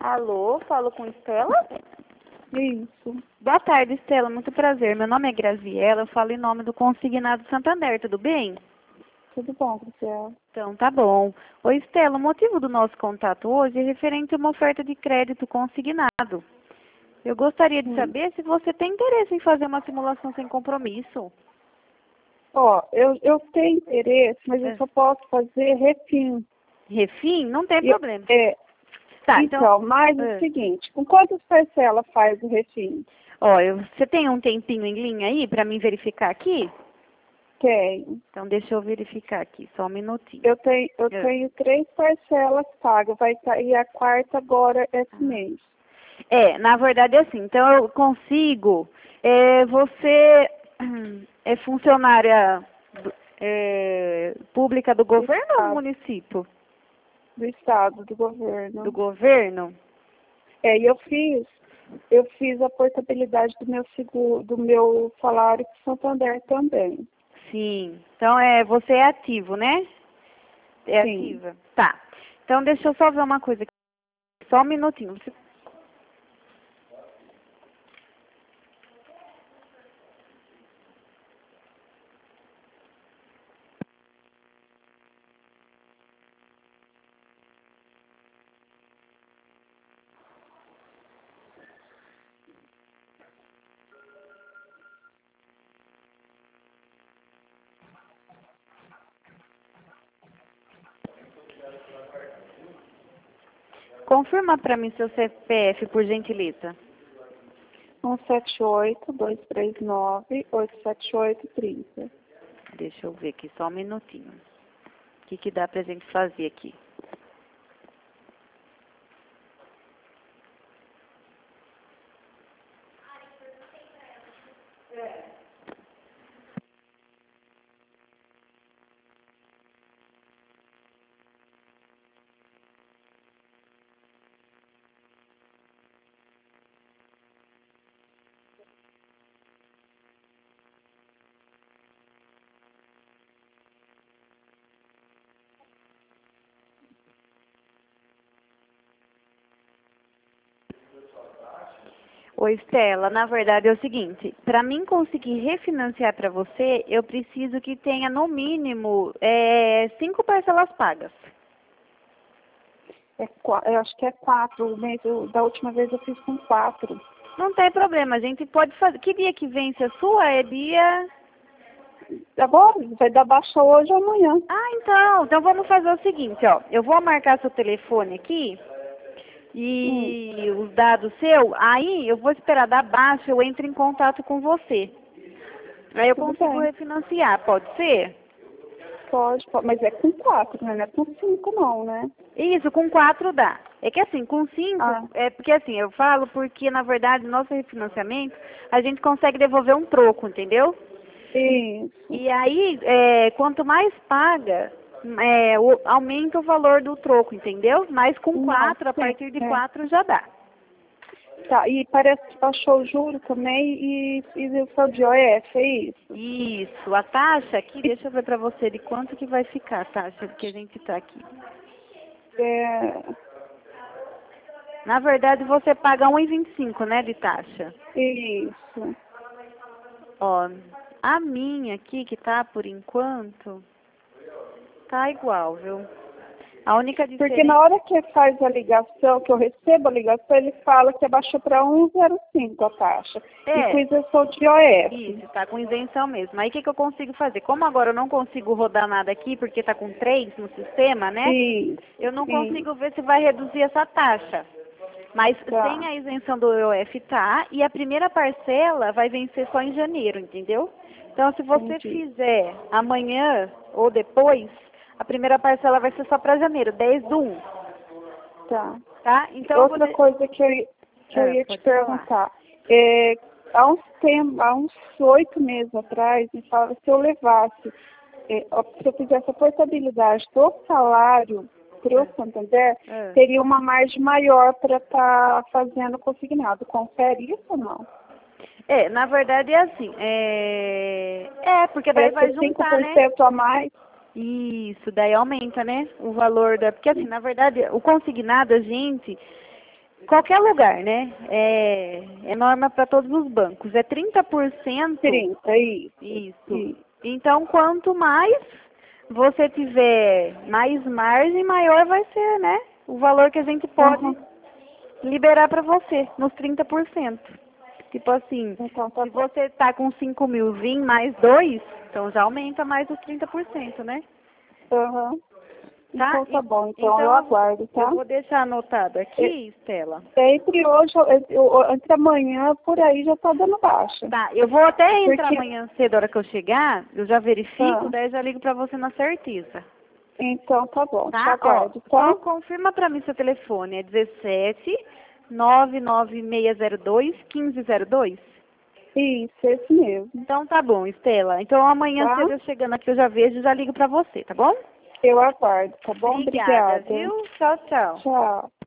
Alô, falo com Estela? Isso. Boa tarde, Estela. Muito prazer. Meu nome é Graziela. Eu falo em nome do Consignado Santander. Tudo bem? Tudo bom, Graziela? Então, tá bom. Oi, Estela. O motivo do nosso contato hoje é referente a uma oferta de crédito consignado. Eu gostaria de saber se você tem interesse em fazer uma simulação sem compromisso. Ó, eu tenho interesse, mas eu só posso fazer refim. Refim? Não tem problema. Tá, então, mas é o seguinte, com quantas parcelas faz o refim? Ó, você tem um tempinho em linha aí para mim verificar aqui? Tenho. Então, deixa eu verificar aqui, só um minutinho. Eu tenho 3 parcelas pagas, vai sair a quarta agora esse mês. Na verdade é assim, então eu consigo, você é funcionária pública do governo ou do município? Do estado, do governo. Do governo? E eu fiz a portabilidade do meu seguro, do meu salário para Santander também. Sim, então você é ativo, né? É Sim. ativa. Tá, então deixa eu só ver uma coisa aqui, só um minutinho. Confirma para mim seu CPF, por gentileza. 178-239-878-30. Deixa eu ver aqui, só um minutinho. O que dá pra gente fazer aqui? Oi, Estela, na verdade é o seguinte, para mim conseguir refinanciar para você, eu preciso que tenha no mínimo 5 parcelas pagas. Eu acho que é 4. Da última vez eu fiz com 4. Não tem problema, a gente pode fazer. Que dia que vence a sua? É dia... Agora, vai dar baixa hoje ou amanhã. Então vamos fazer o seguinte, ó. Eu vou marcar seu telefone aqui e os dados seu, aí eu vou esperar dar baixa, eu entro em contato com você. Aí eu consigo refinanciar, pode ser? Pode, mas é com 4, né? Não é com 5 não, né? Isso, com 4 dá. É que assim, com 5, porque assim, eu falo porque na verdade no nosso refinanciamento a gente consegue devolver um troco, entendeu? Isso. E aí, quanto mais paga, aumenta o valor do troco, entendeu? Mas com 4, a partir de 4 já dá. Tá, e parece que baixou o juro também e o seu de OF, é isso? Isso, a taxa aqui, deixa eu ver pra você de quanto que vai ficar a taxa que a gente tá aqui. Na verdade, você paga 1,25, né, de taxa. Isso. Ó, a minha aqui, que tá por enquanto, tá igual, viu? A única diferença... Porque na hora que faz a ligação, que eu recebo a ligação, ele fala que abaixou para 1,05 a taxa. E com isenção de OF. Isso, tá com isenção mesmo. Aí o que eu consigo fazer? Como agora eu não consigo rodar nada aqui, porque tá com 3 no sistema, né? Isso. Eu não consigo ver se vai reduzir essa taxa. Mas sem a isenção do IOF tá, e a primeira parcela vai vencer só em janeiro, entendeu? Então, se você fizer amanhã ou depois, a primeira parcela vai ser só para janeiro, 10/1. Tá? Então, outra coisa que eu ia te perguntar. Há uns 8 meses atrás, me falava se eu levasse, se eu fizesse a portabilidade do salário para o Santander, teria uma margem maior para estar fazendo consignado. Confere isso ou não? Na verdade é assim, porque daí vai juntar, 5% a mais. Isso, daí aumenta, né, o valor da... Porque assim, na verdade, o consignado, a gente Qualquer lugar, né? É norma para todos os bancos. É 30%. 30, Isso. Então, quanto mais você tiver mais margem, maior vai ser, né? O valor que a gente pode liberar para você, nos 30%. Tipo assim, então, se você tá com 5 mil, vir mais 2, então já aumenta mais os 30%, né? Tá? Então tá bom, então eu aguardo, tá? Eu vou deixar anotado aqui, Estela. Entre hoje, entre amanhã, por aí já tá dando baixa. Tá, eu vou até entrar amanhã cedo, a hora que eu chegar, eu já verifico, daí eu já ligo pra você na certeza. Então tá bom, Tá? te aguardo, tá? Só confirma pra mim seu telefone, é 17 99602 1502? Isso, esse mesmo. Então tá bom, Estela. Então amanhã cedo eu chegando aqui eu já vejo e já ligo pra você, tá bom? Eu aguardo, tá bom? Obrigada, Obrigada. viu? Tchau, tchau. Tchau.